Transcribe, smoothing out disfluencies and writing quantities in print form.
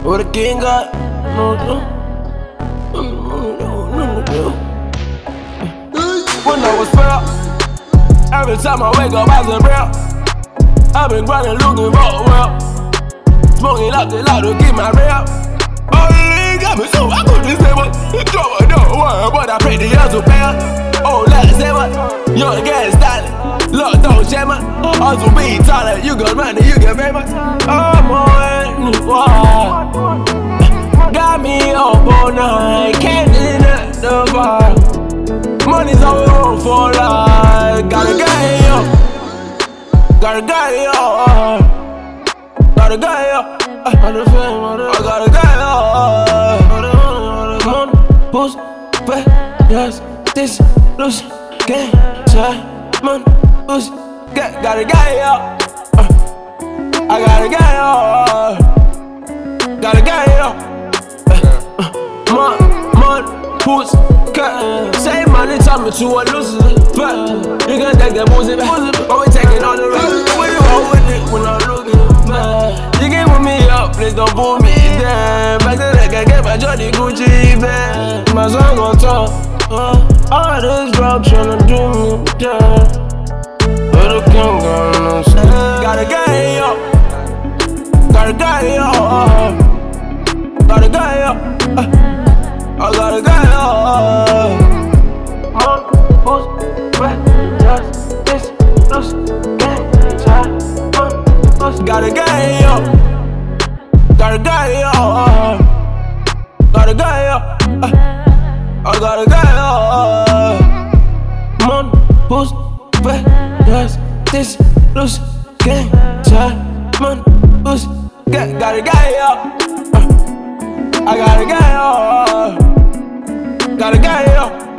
What a king got. When I was felt, every time I wake up, I say, real. I've been grinding, looking for a well. Smoking up the loud to keep my rep. Oh, you got me so I could just say what. Trouble, don't worry, but I pray the years will pay. Oh, let's say what. You're the gas styling. Look, don't shame it. Also be taller, you got money, you get famous. I'm on got me up all night, can't deny the vibe. Money's all we want for life. Gotta get it up. Gotta get it up. Gotta get it up. I gotta get it up. Money, pussy, pay, yes, this, loose, gang, side, money, pussy, gotta get it up. I gotta get it up. Gotta get it up. Money, pussy, say money, tell me to a loser. You can take that pussy back, but we taking all the rest. When you hold with it, when I'm looking back. You can put me up, please don't put me down. Back then I can get my Jody Gucci back. My son gon' talk. All this drugs tryna do me down. But I can't go no sleep. Gotta get it up. Gotta get it up. Gotta get it up. I gotta get it up. Money, pussy, red, just this, loose, gang, side, money, pussy. Gotta get it up. Gotta get it up. Gotta get it up. I gotta get it up. Money, pussy, red, just this, loose, gang, side, money, pussy. Gotta get it up. I gotta get it up. Gotta get it up.